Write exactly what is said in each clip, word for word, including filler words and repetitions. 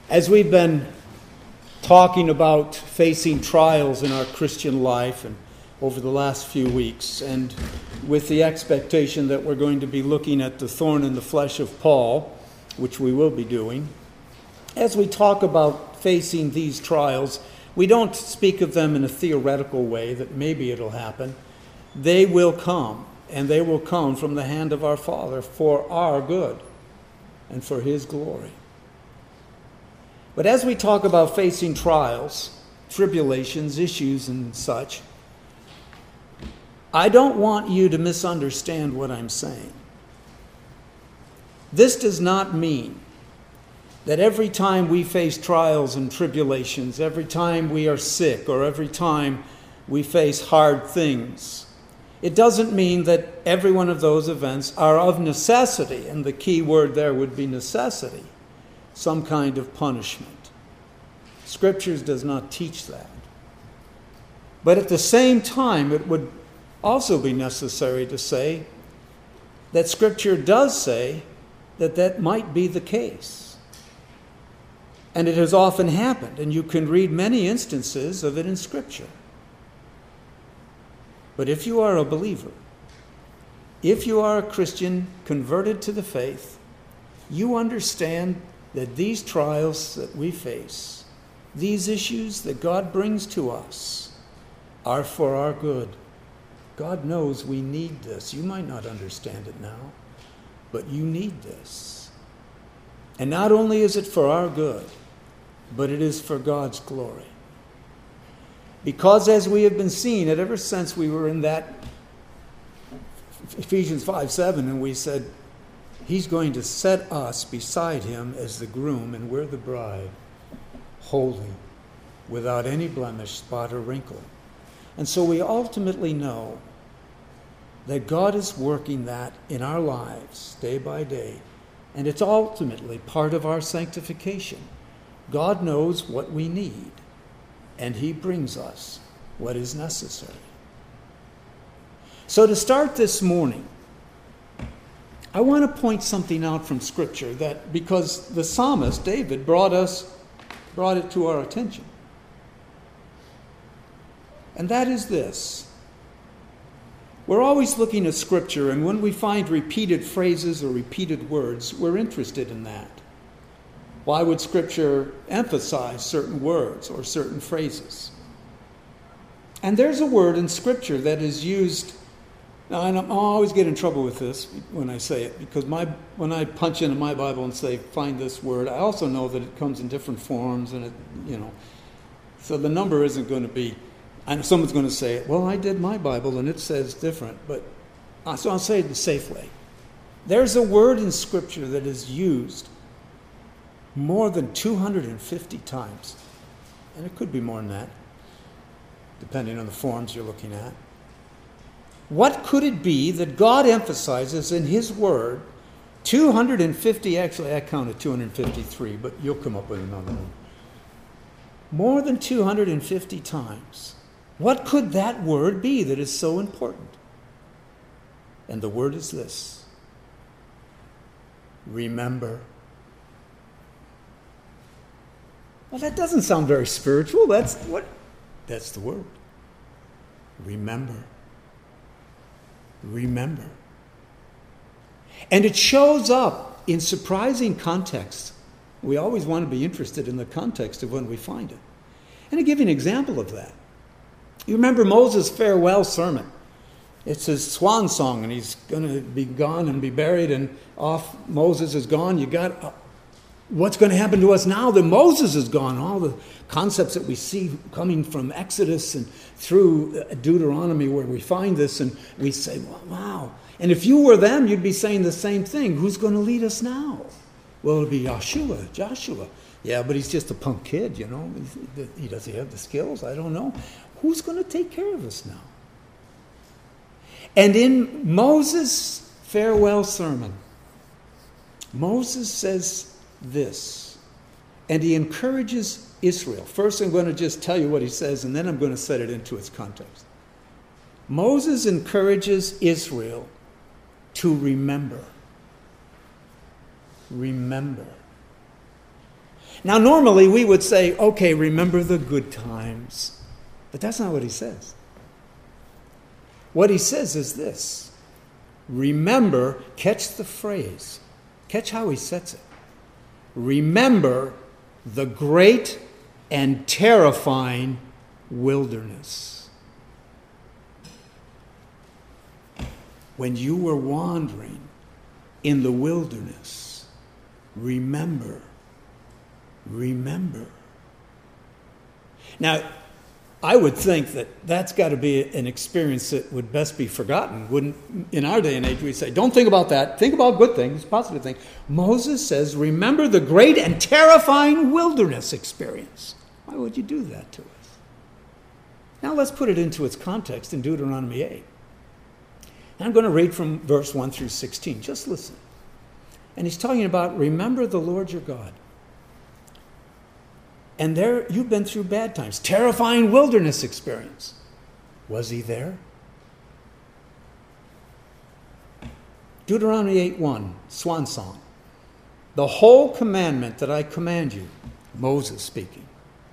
As we've been talking about facing trials in our Christian life and over the last few weeks, and with the expectation that we're going to be looking at the thorn in the flesh of Paul, which we will be doing, as we talk about facing these trials, we don't speak of them in a theoretical way that maybe it'll happen. They will come, and they will come from the hand of our Father for our good and for His glory. But as we talk about facing trials, tribulations, issues, and such, I don't want you to misunderstand what I'm saying. This does not mean that every time we face trials and tribulations, every time we are sick, or every time we face hard things, it doesn't mean that every one of those events are of necessity, and the key word there would be necessity, some kind of punishment. Scriptures does not teach that. But at the same time, it would also be necessary to say that Scripture does say that that might be the case. And it has often happened, and you can read many instances of it in Scripture. But if you are a believer, if you are a Christian converted to the faith, you understand that these trials that we face, these issues that God brings to us, are for our good. God knows we need this. You might not understand it now, but you need this. And not only is it for our good, but it is for God's glory. Because as we have been seeing it ever since we were in that Ephesians five seven, and we said, He's going to set us beside Him as the groom, and we're the bride, holy, without any blemish, spot, or wrinkle. And so we ultimately know that God is working that in our lives day by day, and it's ultimately part of our sanctification. God knows what we need, and He brings us what is necessary. So to start this morning, I want to point something out from Scripture that, because the psalmist David brought us, brought it to our attention. And that is this. We're always looking at Scripture, and when we find repeated phrases or repeated words, we're interested in that. Why would Scripture emphasize certain words or certain phrases? And there's a word in Scripture that is used. Now, I always get in trouble with this when I say it, because my when I punch into my Bible and say, find this word, I also know that it comes in different forms, and it, you know, so the number isn't going to be, and someone's going to say, well, I did my Bible and it says different, but so I'll say it the safe way. There's a word in Scripture that is used more than two hundred fifty times, and it could be more than that, depending on the forms you're looking at. What could it be that God emphasizes in His Word two hundred fifty, actually I counted two hundred fifty-three, but you'll come up with another one. More than two hundred fifty times. What could that word be that is so important? And the word is this: remember. Well, that doesn't sound very spiritual. That's what? That's the word. Remember. Remember. And it shows up in surprising contexts. We always want to be interested in the context of when we find it. And I'll give you an example of that. You remember Moses' farewell sermon. It's his swan song, and he's going to be gone and be buried, and off Moses is gone. You got uh, what's going to happen to us now that Moses is gone? All the concepts that we see coming from Exodus and through Deuteronomy, where we find this, and we say, well, wow. And if you were them, you'd be saying the same thing. Who's going to lead us now? Well, it'll be Joshua, Joshua. Yeah, but he's just a punk kid, you know. He doesn't have the skills. I don't know. Who's going to take care of us now? And in Moses' farewell sermon, Moses says this, and he encourages Israel. First, I'm going to just tell you what he says, and then I'm going to set it into its context. Moses encourages Israel to remember. Remember. Now, normally we would say, okay, remember the good times. But that's not what he says. What he says is this. Remember, catch the phrase. Catch how he sets it. Remember the great and terrifying wilderness. When you were wandering in the wilderness, remember, remember. Now, I would think that that's got to be an experience that would best be forgotten. Wouldn't, in our day and age, we'd say, don't think about that. Think about good things, positive things. Moses says, remember the great and terrifying wilderness experience. Why would you do that to us? Now let's put it into its context in Deuteronomy eight. And I'm going to read from verse one through sixteen. Just listen. And he's talking about, remember the Lord your God. And there, you've been through bad times. Terrifying wilderness experience. Was he there? Deuteronomy eight one, swan song. The whole commandment that I command you, Moses speaking.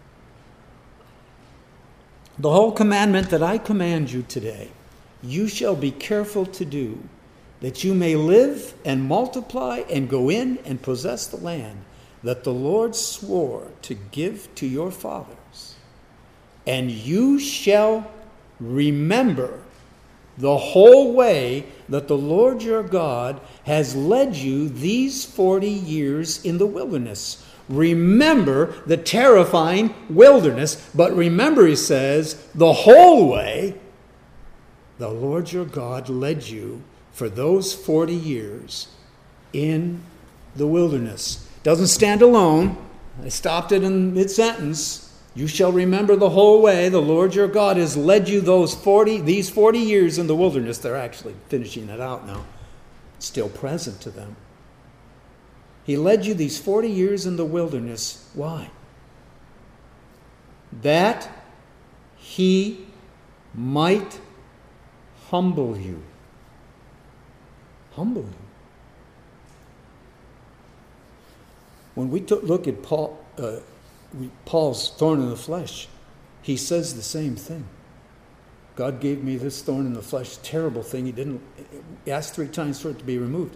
The whole commandment that I command you today, you shall be careful to do, that you may live and multiply and go in and possess the land that the Lord swore to give to your fathers. And you shall remember the whole way that the Lord your God has led you these forty years in the wilderness. Remember the terrifying wilderness, but remember, he says, the whole way the Lord your God led you for those forty years in the wilderness. Doesn't stand alone. I stopped it in mid-sentence. You shall remember the whole way the Lord your God has led you those forty, these forty years in the wilderness. They're actually finishing it out now. It's still present to them. He led you these forty years in the wilderness. Why? That he might humble you. Humble you. When we took, look at Paul, uh, Paul's thorn in the flesh, he says the same thing. God gave me this thorn in the flesh, terrible thing. He didn't he asked three times for it to be removed.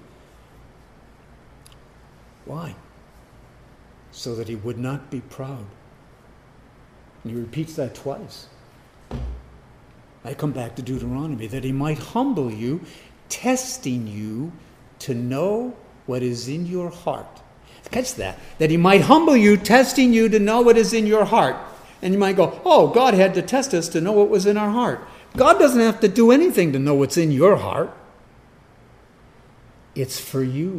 Why? So that he would not be proud. And he repeats that twice. I come back to Deuteronomy, that he might humble you, testing you to know what is in your heart. Catch that. That he might humble you, testing you to know what is in your heart. And you might go, oh, God had to test us to know what was in our heart. God doesn't have to do anything to know what's in your heart. It's for you.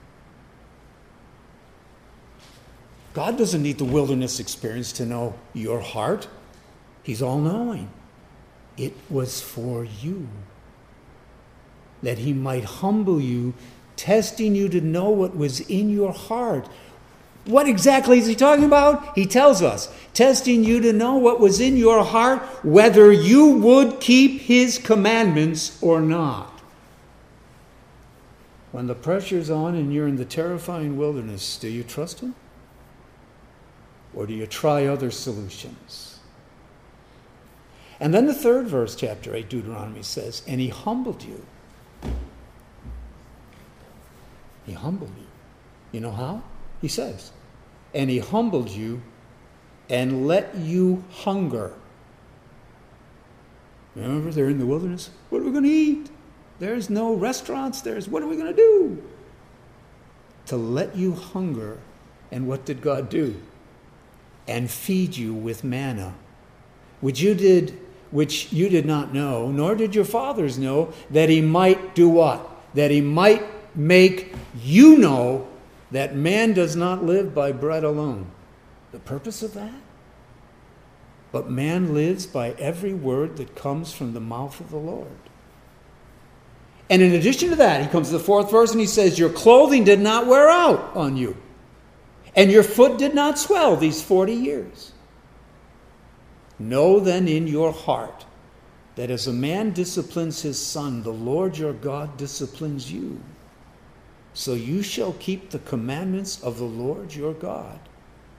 God doesn't need the wilderness experience to know your heart. He's all-knowing. It was for you. That he might humble you, testing you to know what was in your heart. What exactly is he talking about? He tells us, testing you to know what was in your heart, whether you would keep his commandments or not. When the pressure's on and you're in the terrifying wilderness, do you trust him? Or do you try other solutions? And then the third verse, chapter eight, Deuteronomy says, and he humbled you. He humbled you. You know how? He says, and he humbled you and let you hunger. Remember, they're in the wilderness. What are we going to eat? There's no restaurants. There's, what are we going to do? To let you hunger. And what did God do? And feed you with manna, which you did, which you did not know, nor did your fathers know, that he might do what? That he might make you know that man does not live by bread alone. The purpose of that? But man lives by every word that comes from the mouth of the Lord. And in addition to that, he comes to the fourth verse and he says, your clothing did not wear out on you, and your foot did not swell these forty years. Know then in your heart that as a man disciplines his son, the Lord your God disciplines you. So you shall keep the commandments of the Lord your God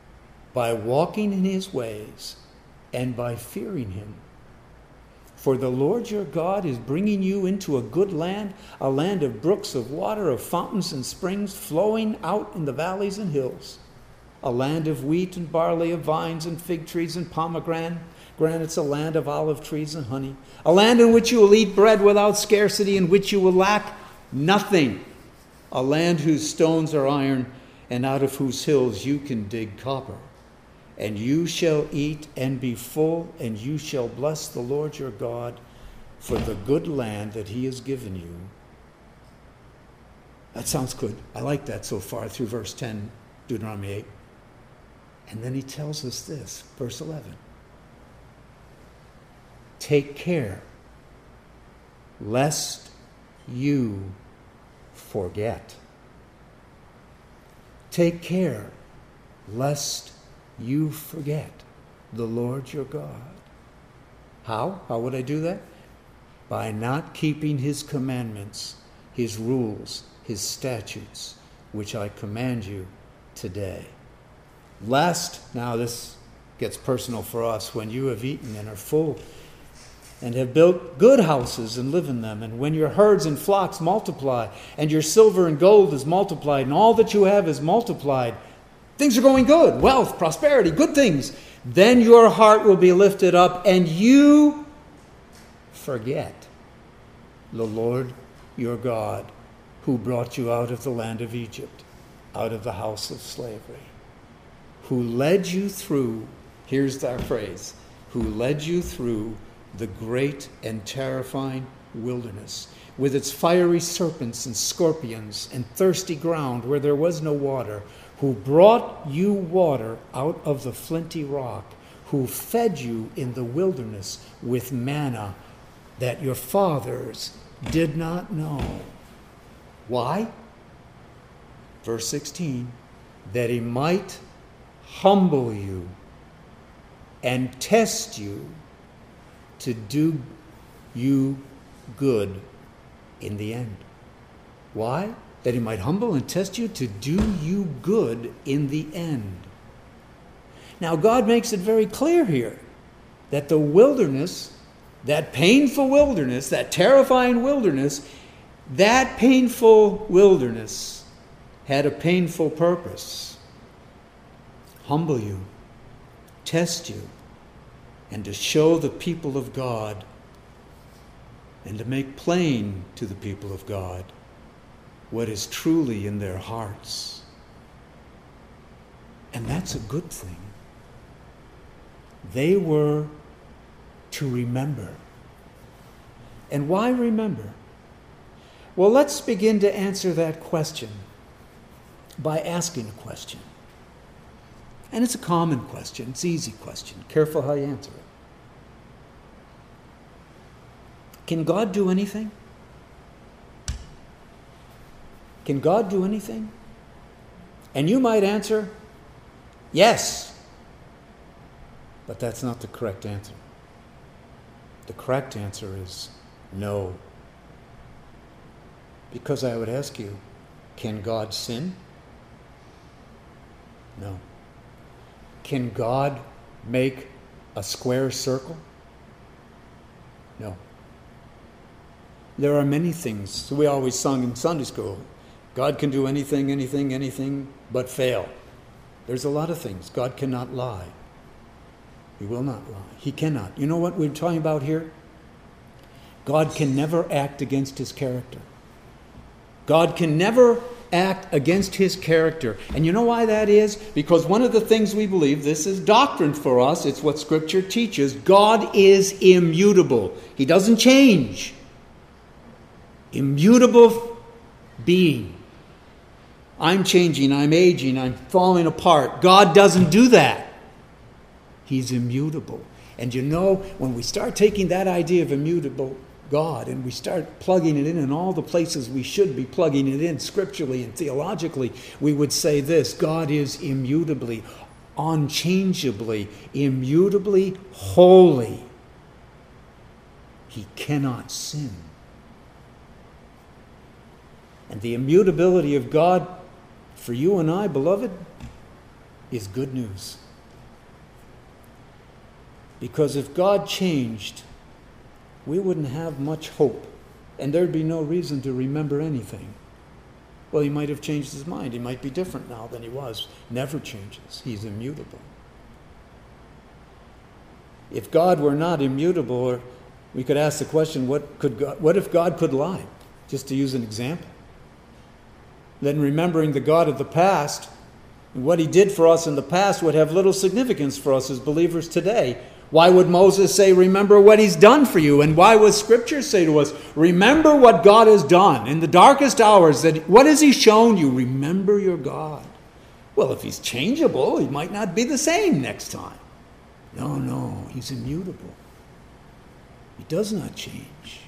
by walking in his ways and by fearing him. For the Lord your God is bringing you into a good land, a land of brooks of water, of fountains and springs flowing out in the valleys and hills, a land of wheat and barley, of vines and fig trees and pomegranates, a land of olive trees and honey, a land in which you will eat bread without scarcity, in which you will lack nothing, a land whose stones are iron, and out of whose hills you can dig copper. And you shall eat and be full, and you shall bless the Lord your God for the good land that he has given you. That sounds good. I like that so far through verse ten, Deuteronomy eight. And then he tells us this, verse eleven. Take care lest you forget. Take care lest you forget the Lord your God. How? How would I do that? By not keeping his commandments, his rules, his statutes, which I command you today. Lest, now this gets personal for us, when you have eaten and are full and have built good houses and live in them, and when your herds and flocks multiply, and your silver and gold is multiplied, and all that you have is multiplied, things are going good, wealth, prosperity, good things. Then your heart will be lifted up, and you forget the Lord your God, who brought you out of the land of Egypt, out of the house of slavery, who led you through, here's that phrase, who led you through the great and terrifying wilderness, with its fiery serpents and scorpions and thirsty ground where there was no water, who brought you water out of the flinty rock, who fed you in the wilderness with manna that your fathers did not know. Why? Verse sixteen, that he might humble you and test you to do you good in the end. Why? That he might humble and test you to do you good in the end. Now, God makes it very clear here that the wilderness, that painful wilderness, that terrifying wilderness, that painful wilderness had a painful purpose. Humble you, test you, and to show the people of God and to make plain to the people of God what is truly in their hearts. And that's a good thing. They were to remember. And why remember? Well, let's begin to answer that question by asking a question. And it's a common question. It's an easy question. Careful how you answer it. Can God do anything? Can God do anything? And you might answer, yes. But that's not the correct answer. The correct answer is no. Because I would ask you, can God sin? No. Can God make a square circle? No. There are many things. We always sung in Sunday school, God can do anything, anything, anything but fail. There's a lot of things. God cannot lie. He will not lie. He cannot. You know what we're talking about here? God can never act against his character. God can never act against his character. And you know why that is? Because one of the things we believe, this is doctrine for us, it's what Scripture teaches, God is immutable. He doesn't change. Immutable being. I'm changing, I'm aging, I'm falling apart. God doesn't do that. He's immutable. And you know, when we start taking that idea of immutable God and we start plugging it in in all the places we should be plugging it in scripturally and theologically, we would say this: God is immutably, unchangeably, immutably holy. He cannot sin. And the immutability of God for you and I, beloved, is good news. Because if God changed, we wouldn't have much hope, and there'd be no reason to remember anything. Well, he might have changed his mind. He might be different now than he was. Never changes. He's immutable. If God were not immutable, or we could ask the question, what could God, what if God could lie? Just to use an example. Then remembering the God of the past, and what he did for us in the past would have little significance for us as believers today. Why would Moses say, remember what he's done for you? And why would Scripture say to us, remember what God has done in the darkest hours? That what has he shown you? Remember your God. Well, if he's changeable, he might not be the same next time. No, no, he's immutable. He does not change.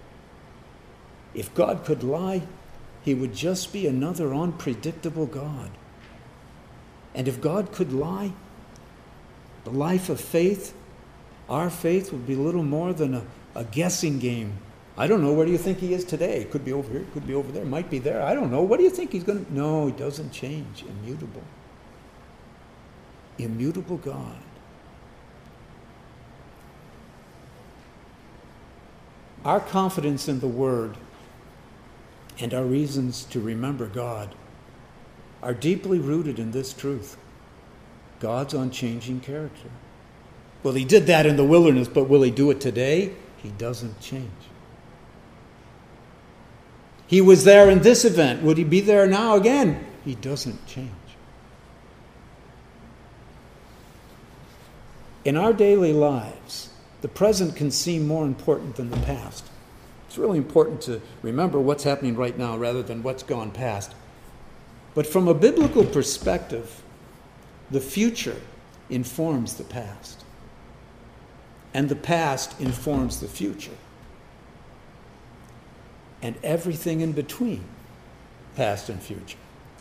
If God could lie, he would just be another unpredictable God. And if God could lie, the life of faith, our faith, would be little more than a, a guessing game. I don't know. Where do you think he is today? It could be over here. It could be over there. It might be there. I don't know. What do you think he's going to... No, he doesn't change. Immutable. Immutable God. Our confidence in the Word and our reasons to remember God are deeply rooted in this truth: God's unchanging character. Well, he did that in the wilderness, but will he do it today? He doesn't change. He was there in this event. Would he be there now again? He doesn't change. In our daily lives, the present can seem more important than the past. It's really important to remember what's happening right now rather than what's gone past. But from a biblical perspective, the future informs the past. And the past informs the future. And everything in between, past and future.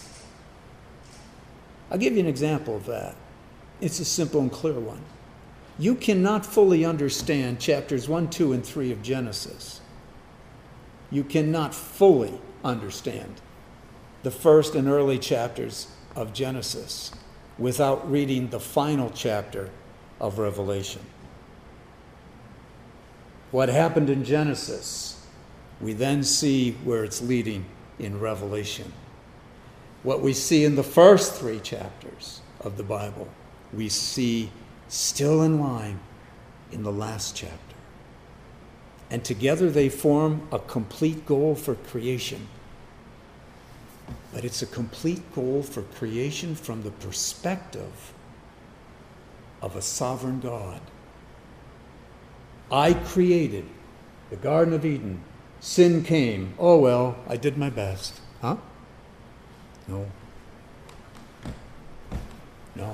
I'll give you an example of that. It's a simple and clear one. You cannot fully understand chapters one, two, and three of Genesis. You cannot fully understand the first and early chapters of Genesis without reading the final chapter of Revelation. What happened in Genesis, we then see where it's leading in Revelation. What we see in the first three chapters of the Bible, we see still in line in the last chapter. And together they form a complete goal for creation. But it's a complete goal for creation from the perspective of a sovereign God. I created the Garden of Eden. Sin came. Oh, well, I did my best. Huh? No. No.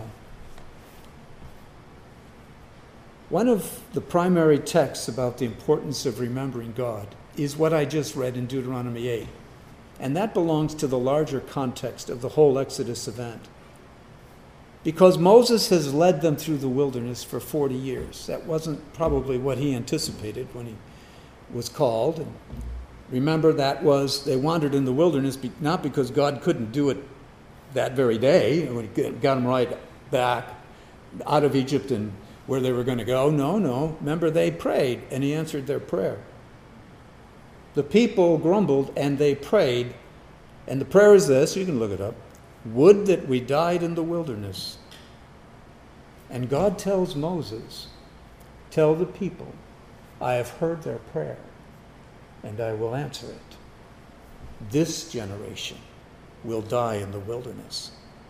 One of the primary texts about the importance of remembering God is what I just read in Deuteronomy eight. And that belongs to the larger context of the whole Exodus event. Because Moses has led them through the wilderness for forty years. That wasn't probably what he anticipated when he was called. And remember, that was, they wandered in the wilderness not because God couldn't do it that very day, when he got them right back out of Egypt and where they were going to go. No, no. Remember, they prayed, and he answered their prayer. The people grumbled, and they prayed. And the prayer is this, you can look it up. Would that we died in the wilderness. And God tells Moses, tell the people, I have heard their prayer, and I will answer it. This generation will die in the wilderness.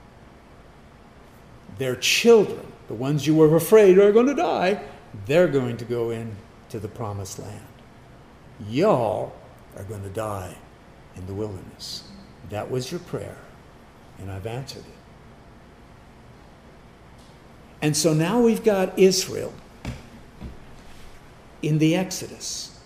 Their children, the ones you were afraid are going to die, they're going to go into the promised land. Y'all are going to die in the wilderness. That was your prayer, and I've answered it. And so now we've got Israel in the Exodus.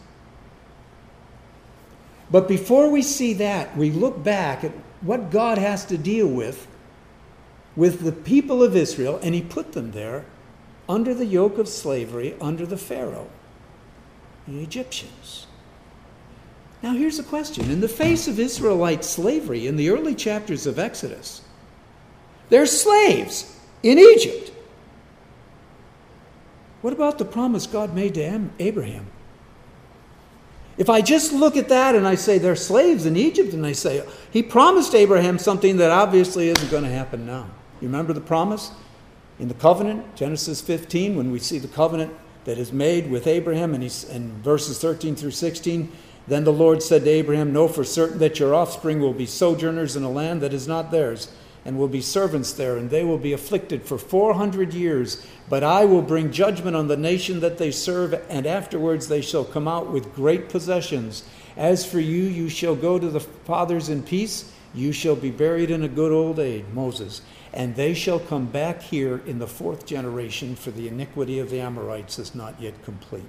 But before we see that, we look back at what God has to deal with with the people of Israel, and he put them there under the yoke of slavery, under the Pharaoh, the Egyptians. Now here's a question. In the face of Israelite slavery in the early chapters of Exodus, they're slaves in Egypt. What about the promise God made to Abraham? If I just look at that and I say they're slaves in Egypt, and I say, he promised Abraham something that obviously isn't going to happen now. You remember the promise in the covenant, Genesis fifteen, when we see the covenant that is made with Abraham, and he's in verses thirteen through sixteen, then the Lord said to Abraham, know for certain that your offspring will be sojourners in a land that is not theirs, and will be servants there, and they will be afflicted for four hundred years. But I will bring judgment on the nation that they serve, and afterwards they shall come out with great possessions. As for you, you shall go to the fathers in peace. You shall be buried in a good old age, Moses. And they shall come back here in the fourth generation, for the iniquity of the Amorites is not yet complete.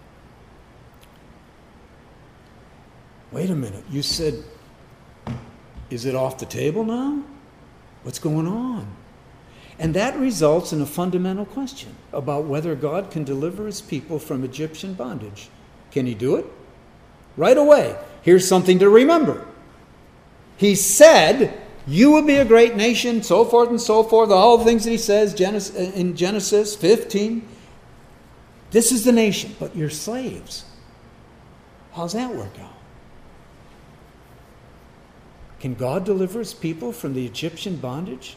Wait a minute. You said, is it off the table now? What's going on? And that results in a fundamental question about whether God can deliver his people from Egyptian bondage. Can he do it? Right away, here's something to remember. He said, you will be a great nation, so forth and so forth, all the things that he says in Genesis fifteen. This is the nation, but you're slaves. How's that work out? Can God deliver his people from the Egyptian bondage?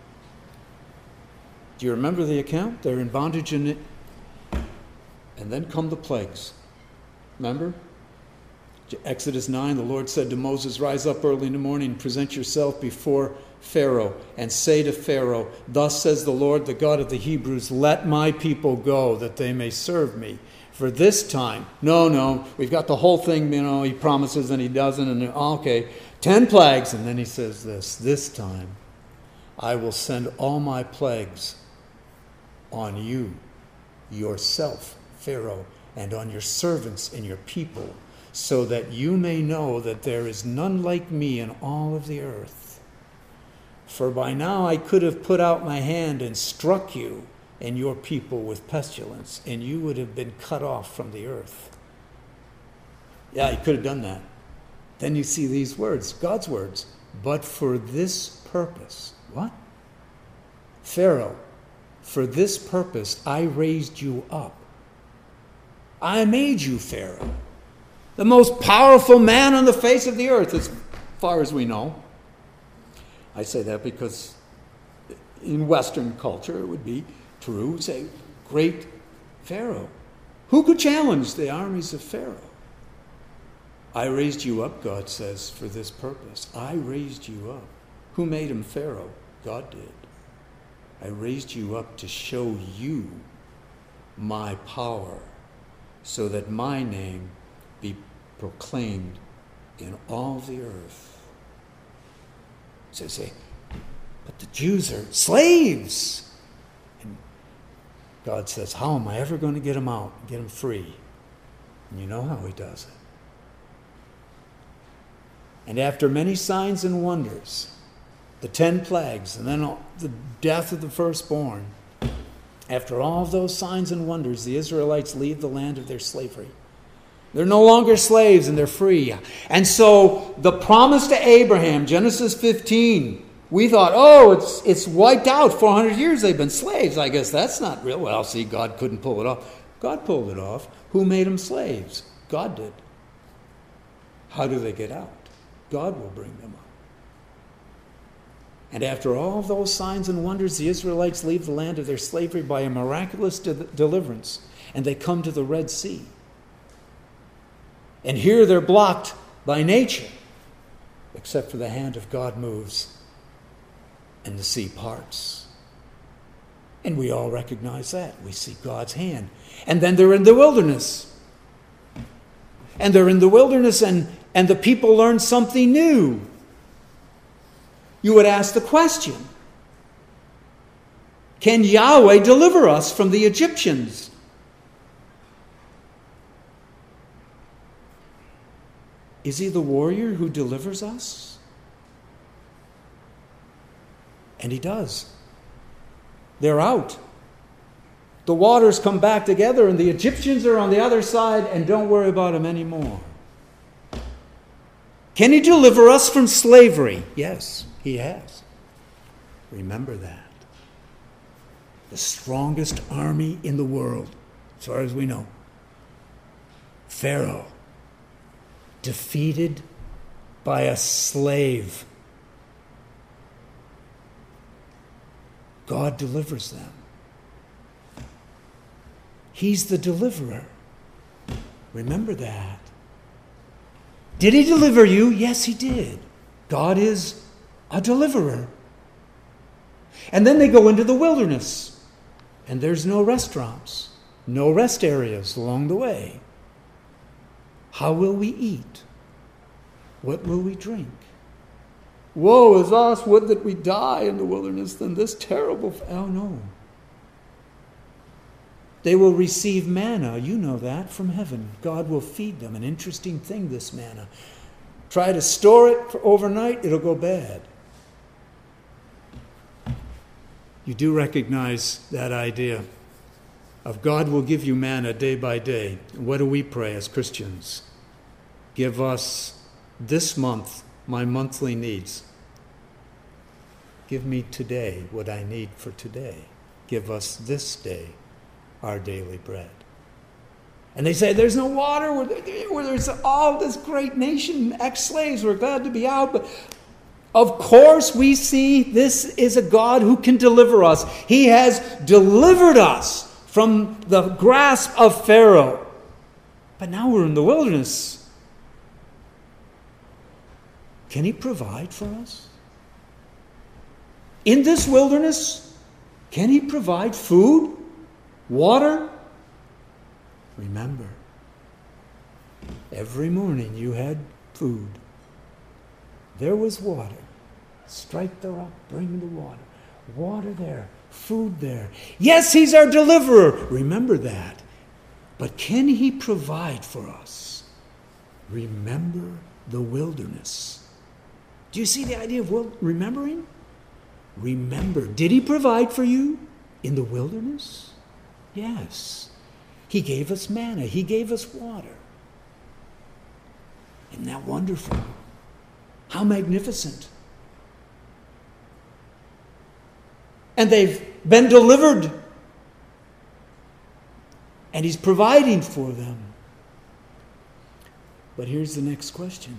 Do you remember the account? They're in bondage in it. And then come the plagues. Remember? Exodus nine, the Lord said to Moses, rise up early in the morning and present yourself before Pharaoh and say to Pharaoh, thus says the Lord, the God of the Hebrews, let my people go that they may serve me. For this time, no, no, we've got the whole thing, you know, he promises and he doesn't, and okay, ten plagues, and then he says this, this time I will send all my plagues on you, yourself, Pharaoh, and on your servants and your people, so that you may know that there is none like me in all of the earth. For by now I could have put out my hand and struck you and your people with pestilence, and you would have been cut off from the earth. Yeah, he could have done that. Then you see these words, God's words. But for this purpose, what? Pharaoh, for this purpose I raised you up. I made you Pharaoh, the most powerful man on the face of the earth, as far as we know. I say that because in Western culture it would be true, say, great Pharaoh. Who could challenge the armies of Pharaoh? I raised you up, God says, for this purpose. I raised you up. Who made him Pharaoh? God did. I raised you up to show you my power, so that my name be proclaimed in all the earth. So say, but the Jews are slaves. And God says, how am I ever going to get them out, get them free? And you know how he does it. And after many signs and wonders, the ten plagues, and then the death of the firstborn, after all of those signs and wonders, the Israelites leave the land of their slavery. They're no longer slaves and they're free. And so the promise to Abraham, Genesis fifteen, we thought, oh, it's it's wiped out. four hundred years they've been slaves. I guess that's not real. Well, see, God couldn't pull it off. God pulled it off. Who made them slaves? God did. How do they get out? God will bring them out. And after all those signs and wonders, the Israelites leave the land of their slavery by a miraculous de- deliverance, and they come to the Red Sea. And here they're blocked by nature, except for the hand of God moves and the sea parts. And we all recognize that. We see God's hand. And then they're in the wilderness. And they're in the wilderness, and, and the people learn something new. You would ask the question, can Yahweh deliver us from the Egyptians? Is he the warrior who delivers us? And he does. They're out. The waters come back together and the Egyptians are on the other side, and don't worry about them anymore. Can he deliver us from slavery? Yes, he has. Remember that. The strongest army in the world as far as we know. Pharaoh, defeated by a slave. God delivers them. He's the deliverer. Remember that. Did he deliver you? Yes, he did. God is a deliverer. And then they go into the wilderness. And there's no restaurants, no rest areas along the way. How will we eat? What will we drink? Woe is us, would that we die in the wilderness than this terrible... F- oh, no. They will receive manna, you know that, from heaven. God will feed them. An interesting thing, this manna. Try to store it for overnight, it'll go bad. You do recognize that idea of God will give you manna day by day. And what do we pray as Christians? Give us this month my monthly needs. Give me today what I need for today. Give us this day our daily bread. And they say, there's no water, where there's all this great nation, ex-slaves, we're glad to be out. But of course we see this is a God who can deliver us. He has delivered us from the grasp of Pharaoh. But now we're in the wilderness. Can he provide for us? In this wilderness, can he provide food? Water? Remember, every morning you had food. There was water. Strike the rock, bring the water. Water there, food there. Yes, he's our deliverer. Remember that. But can he provide for us? Remember the wilderness. Do you see the idea of wil- remembering? Remember. Did he provide for you in the wilderness? Yes. He gave us manna. He gave us water. Isn't that wonderful? How magnificent. And they've been delivered. And he's providing for them. But here's the next question.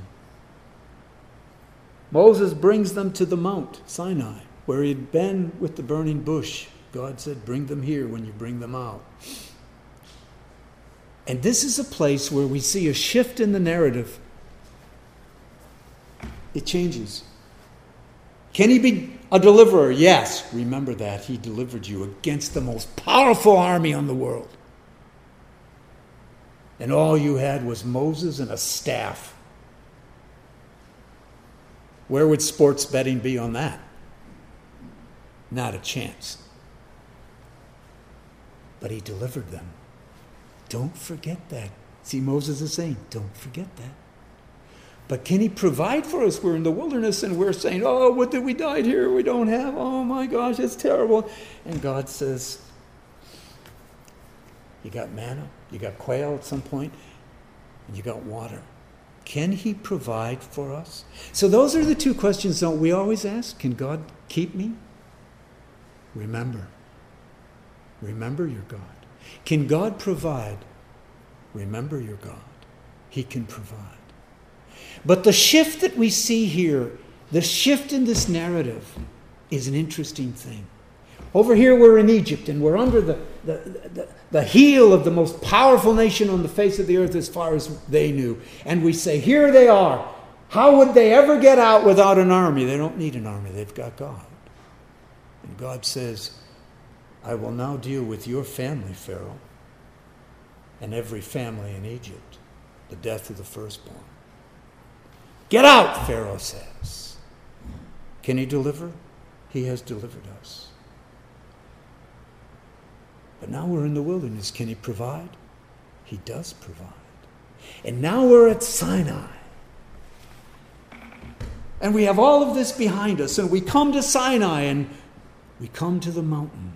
Moses brings them to the Mount Sinai, where he had been with the burning bush. God said, bring them here when you bring them out. And this is a place where we see a shift in the narrative. It changes. Can he be a deliverer? Yes. Remember that. He delivered you against the most powerful army on the world. And all you had was Moses and a staff. Where would sports betting be on that? Not a chance. But he delivered them. Don't forget that. See, Moses is saying, don't forget that. But can he provide for us? We're in the wilderness and we're saying, oh, what did we died here? We don't have. Oh my gosh, it's terrible. And God says, you got manna, you got quail at some point, and you got water. Can he provide for us? So those are the two questions, don't we always ask? Can God keep me? Remember. Remember your God. Can God provide? Remember your God. He can provide. But the shift that we see here, the shift in this narrative, is an interesting thing. Over here we're in Egypt and we're under the, the, the, the heel of the most powerful nation on the face of the earth as far as they knew. And we say, here they are. How would they ever get out without an army? They don't need an army. They've got God. And God says, I will now deal with your family, Pharaoh, and every family in Egypt, the death of the firstborn. Get out, Pharaoh says. Can he deliver? He has delivered us. But now we're in the wilderness. Can he provide? He does provide. And now we're at Sinai. And we have all of this behind us. And we come to Sinai and we come to the mountain.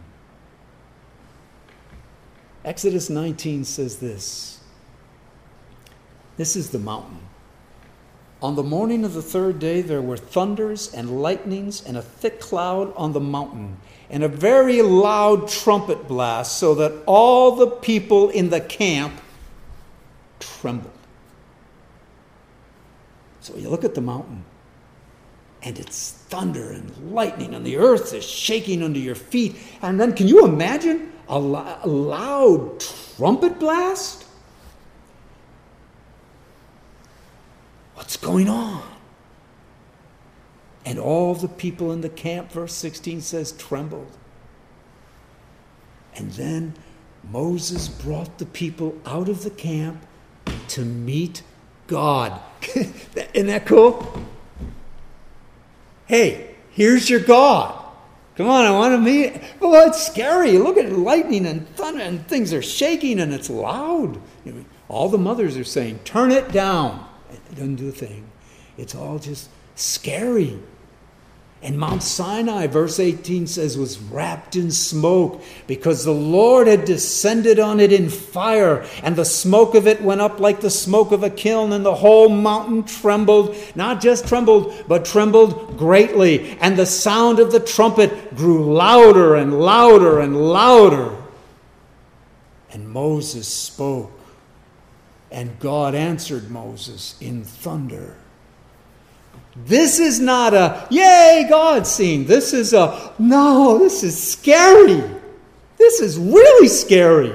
Exodus nineteen says this. This is the mountain. On the morning of the third day there were thunders and lightnings and a thick cloud on the mountain, and a very loud trumpet blast, so that all the people in the camp trembled. So you look at the mountain, and it's thunder and lightning, and the earth is shaking under your feet. And then can you imagine a, lo- a loud trumpet blast? What's going on? And all the people in the camp, verse sixteen says, trembled. And then Moses brought the people out of the camp to meet God. Isn't that cool? Hey, here's your God. Come on, I want to meet. Oh, it's scary. Look at lightning and thunder, and things are shaking, and it's loud. All the mothers are saying, turn it down. It doesn't do a thing. It's all just scary. And Mount Sinai, verse eighteen says, was wrapped in smoke because the Lord had descended on it in fire, and the smoke of it went up like the smoke of a kiln, and the whole mountain trembled, not just trembled, but trembled greatly. And the sound of the trumpet grew louder and louder and louder. And Moses spoke, and God answered Moses in thunder. This is not a, yay, God scene. This is a, no, this is scary. This is really scary.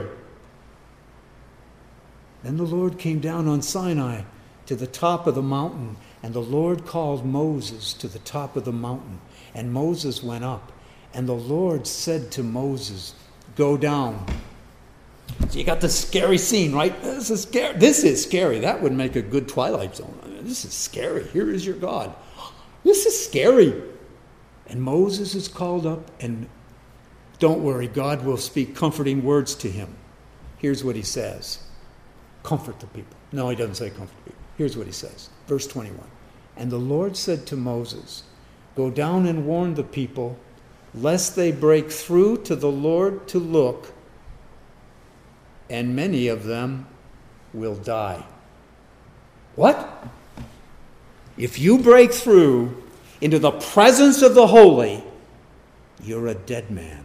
Then the Lord came down on Sinai to the top of the mountain, and the Lord called Moses to the top of the mountain. And Moses went up, and the Lord said to Moses, go down. So you got this scary scene, right? This is scary. This is scary. That would make a good Twilight Zone. I mean, this is scary. Here is your God. This is scary. And Moses is called up, and don't worry, God will speak comforting words to him. Here's what he says. Comfort the people. No, he doesn't say comfort the people. Here's what he says. Verse twenty-one. And the Lord said to Moses, go down and warn the people, lest they break through to the Lord to look, and many of them will die. What? If you break through into the presence of the holy, you're a dead man.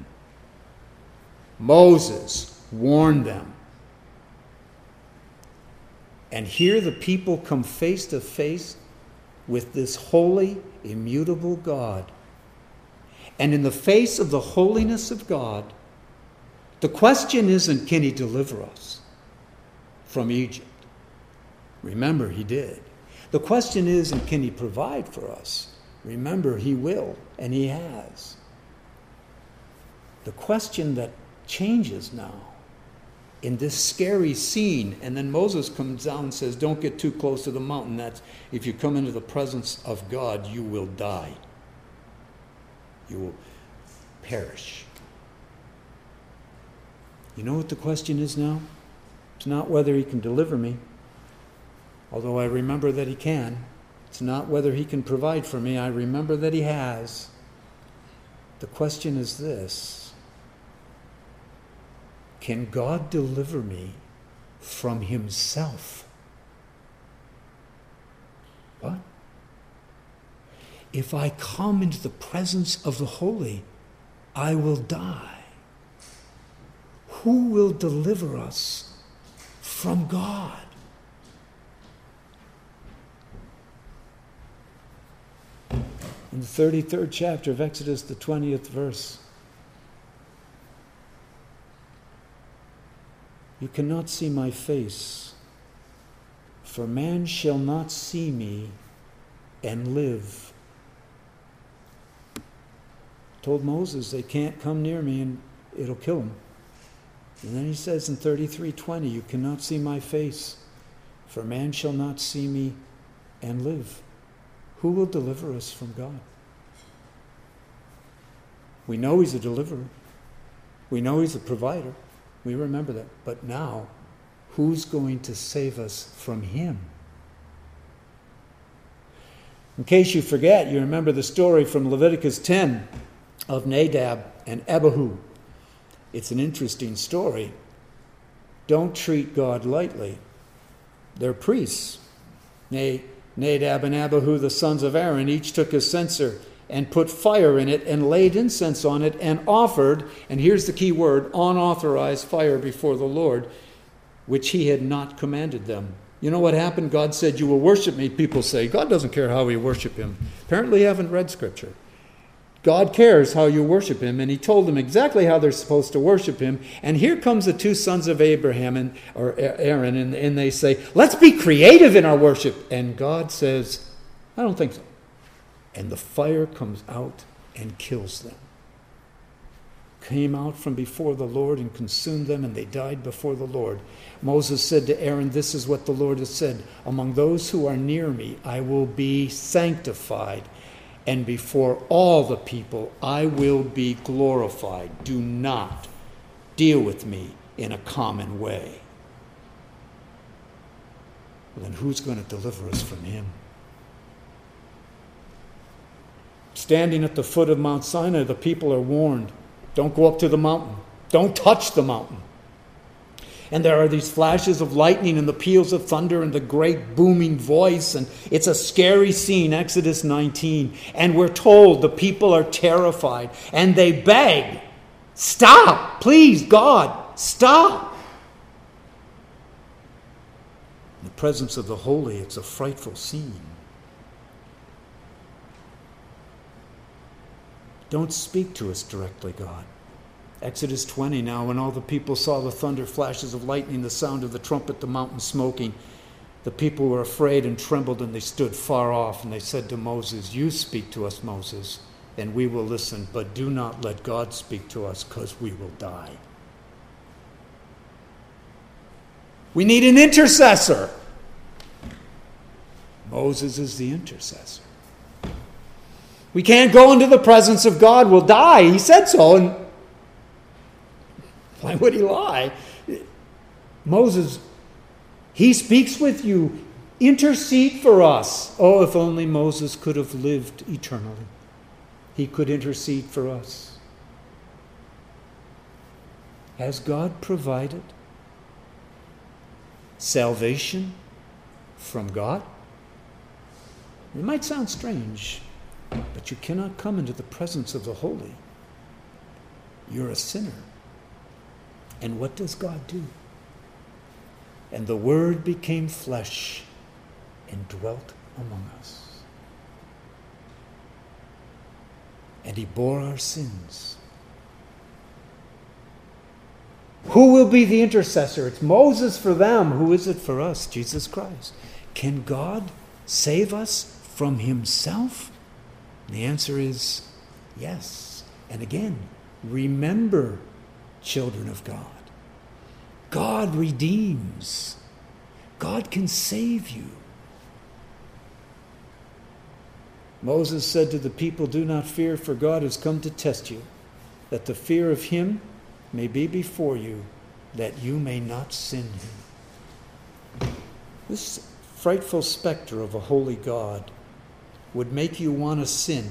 Moses warned them. And here the people come face to face with this holy, immutable God. And in the face of the holiness of God, the question isn't, can he deliver us from Egypt? Remember, he did. The question isn't, can he provide for us? Remember, he will, and he has. The question that changes now in this scary scene, and then Moses comes down and says, don't get too close to the mountain. That's, if you come into the presence of God, you will die. You will perish. You know what the question is now? It's not whether he can deliver me, although I remember that he can. It's not whether he can provide for me. I remember that he has. The question is this: can God deliver me from himself? What? If I come into the presence of the holy, I will die. Who will deliver us from God? In the thirty-third chapter of Exodus, the twentieth verse, you cannot see my face, for man shall not see me and live. Told Moses they can't come near me and it'll kill them. And then he says in thirty-three twenty, you cannot see my face, for man shall not see me and live. Who will deliver us from God? We know he's a deliverer. We know he's a provider. We remember that. But now, who's going to save us from him? In case you forget, you remember the story from Leviticus ten of Nadab and Abihu. It's an interesting story. Don't treat God lightly. They're priests. Nay, Nadab and Abihu, the sons of Aaron, each took a censer and put fire in it and laid incense on it and offered, and here's the key word, unauthorized fire before the Lord, which he had not commanded them. You know what happened? God said, you will worship me. People say, God doesn't care how we worship him. Apparently you haven't read Scripture. God cares how you worship him, and he told them exactly how they're supposed to worship him. And here comes the two sons of Abraham and or Aaron, and, and they say, let's be creative in our worship. And God says, I don't think so. And the fire comes out and kills them. Came out from before the Lord and consumed them, and they died before the Lord. Moses said to Aaron, this is what the Lord has said, among those who are near me, I will be sanctified, and before all the people I will be glorified. Do not deal with me in a common way. Well, then who's going to deliver us from him? Standing at the foot of Mount Sinai, the people are warned, don't go up to the mountain. Don't touch the mountain. And there are these flashes of lightning and the peals of thunder and the great booming voice. And it's a scary scene, Exodus nineteen. And we're told the people are terrified. And they beg, stop, please, God, stop. In the presence of the holy, it's a frightful scene. Don't speak to us directly, God. Exodus twenty now, when all the people saw the thunder, flashes of lightning, the sound of the trumpet, the mountain smoking, the people were afraid and trembled, and they stood far off. And they said to Moses, you speak to us, Moses, and we will listen, but do not let God speak to us, because we will die. We need an intercessor. Moses is the intercessor. We can't go into the presence of God, we'll die. He said so, and why would he lie? Moses, he speaks with you. Intercede for us. Oh, if only Moses could have lived eternally. He could intercede for us. Has God provided salvation from God? It might sound strange, but you cannot come into the presence of the holy. You're a sinner. And what does God do? And the Word became flesh and dwelt among us. And he bore our sins. Who will be the intercessor? It's Moses for them. Who is it for us? Jesus Christ. Can God save us from himself? And the answer is yes. And again, remember, children of God, God redeems. God can save you. Moses said to the people, do not fear, for God has come to test you, that the fear of him may be before you, that you may not sin him. This frightful specter of a holy God would make you want to sin.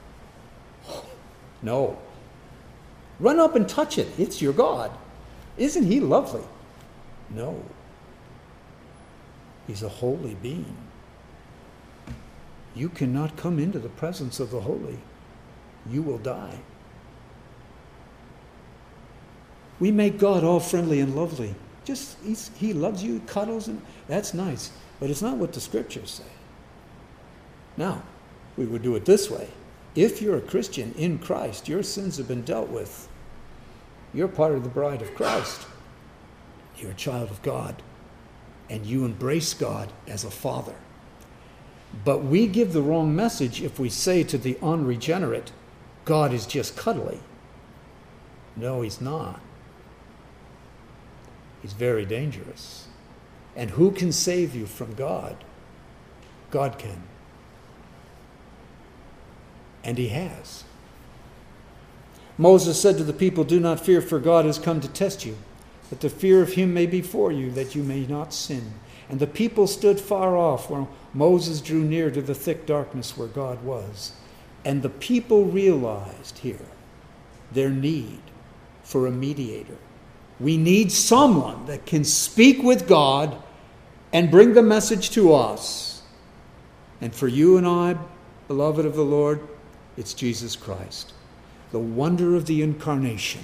No. Run up and touch it. It's your God. Isn't he lovely? No. He's a holy being. You cannot come into the presence of the holy. You will die. We make God all friendly and lovely. Just, he's, he loves you, cuddles, and that's nice. But it's not what the scriptures say. Now, we would do it this way. If you're a Christian in Christ, your sins have been dealt with. You're part of the bride of Christ. You're a child of God. And you embrace God as a father. But we give the wrong message if we say to the unregenerate, God is just cuddly. No, he's not. He's very dangerous. And who can save you from God? God can. And he has. Moses said to the people, do not fear, for God has come to test you, that the fear of him may be for you, that you may not sin. And the people stood far off, where Moses drew near to the thick darkness where God was. And the people realized here their need for a mediator. We need someone that can speak with God and bring the message to us. And for you and I, beloved of the Lord, it's Jesus Christ, the wonder of the incarnation,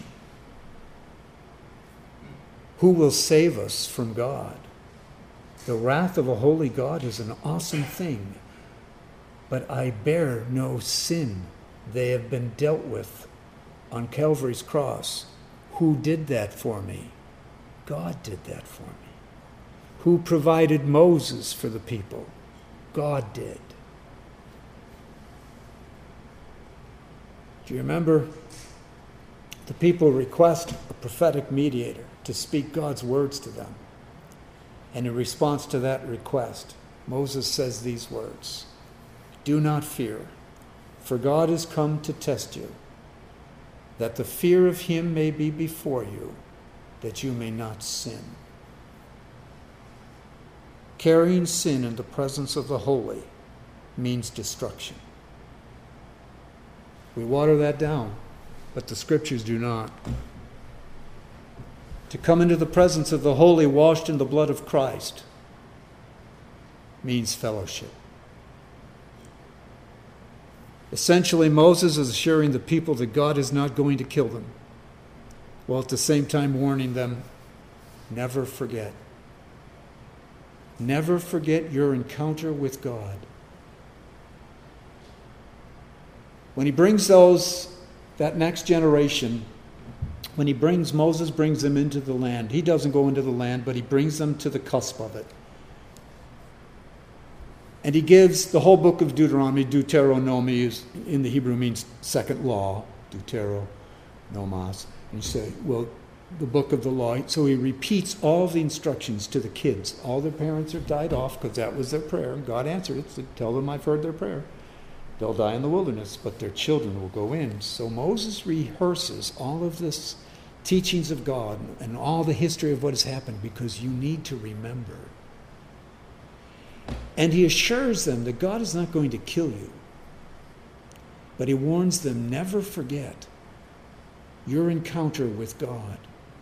who will save us from God. The wrath of a holy God is an awesome thing, but I bear no sin. They have been dealt with on Calvary's cross. Who did that for me? God did that for me. Who provided Moses for the people? God did. Do you remember? The people request a prophetic mediator to speak God's words to them. And in response to that request, Moses says these words, "Do not fear, for God has come to test you, that the fear of him may be before you, that you may not sin." Carrying sin in the presence of the holy means destruction. We water that down, but the scriptures do not. To come into the presence of the holy washed in the blood of Christ means fellowship. Essentially, Moses is assuring the people that God is not going to kill them, while at the same time warning them, never forget. Never forget your encounter with God. When he brings those, that next generation, when he brings, Moses brings them into the land. He doesn't go into the land, but he brings them to the cusp of it. And he gives the whole book of Deuteronomy. Deuteronomy is, in the Hebrew, means second law. Deuteronomos. And you say, well, the book of the law. So he repeats all the instructions to the kids. All their parents are died off because that was their prayer. And God answered it. So tell them I've heard their prayer. They'll die in the wilderness, but their children will go in. So Moses rehearses all of this teachings of God and all the history of what has happened because you need to remember. And he assures them that God is not going to kill you, but he warns them, never forget your encounter with God.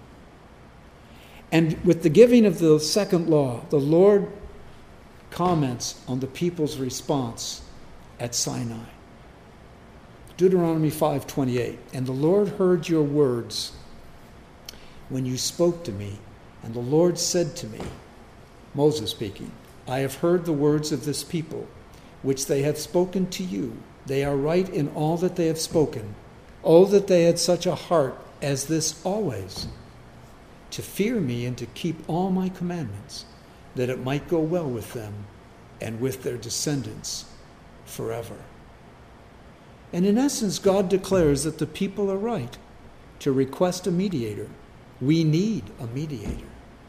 And with the giving of the second law, the Lord comments on the people's response at Sinai. Deuteronomy five twenty-eight, "And the Lord heard your words when you spoke to me, and the Lord said to me," Moses speaking, "I have heard the words of this people, which they have spoken to you. They are right in all that they have spoken. Oh, that they had such a heart as this always, to fear me and to keep all my commandments, that it might go well with them and with their descendants forever." And in essence, God declares that the people are right to request a mediator. We need a mediator.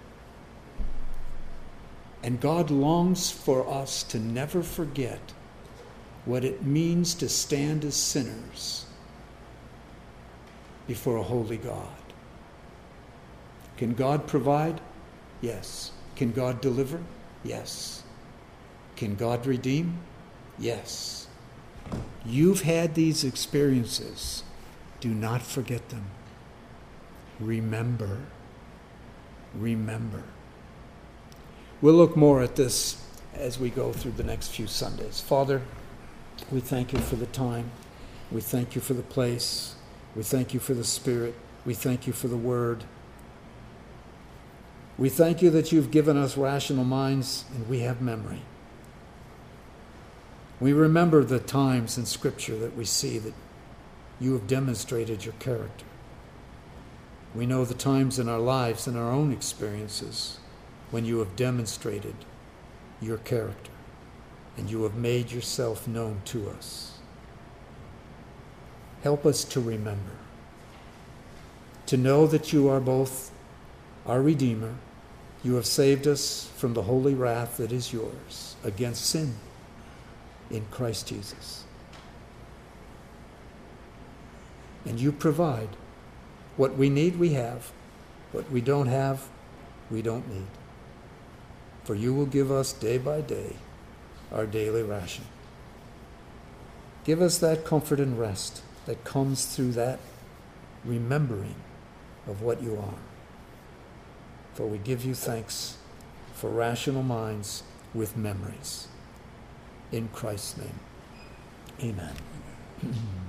And God longs for us to never forget what it means to stand as sinners before a holy God. Can God provide? Yes. Can God deliver? Yes. Can God redeem? Yes. You've had these experiences. Do not forget them. Remember. Remember. We'll look more at this as we go through the next few Sundays. Father, we thank you for the time. We thank you for the place. We thank you for the Spirit. We thank you for the Word. We thank you that you've given us rational minds and we have memory. We remember the times in Scripture that we see that you have demonstrated your character. We know the times in our lives and our own experiences when you have demonstrated your character and you have made yourself known to us. Help us to remember, to know that you are both our Redeemer. You have saved us from the holy wrath that is yours against sin in Christ Jesus. And you provide. What we need, we have. What we don't have, we don't need. For you will give us day by day our daily ration. Give us that comfort and rest that comes through that remembering of what you are. For we give you thanks for rational minds with memories. in Christ's name. Amen.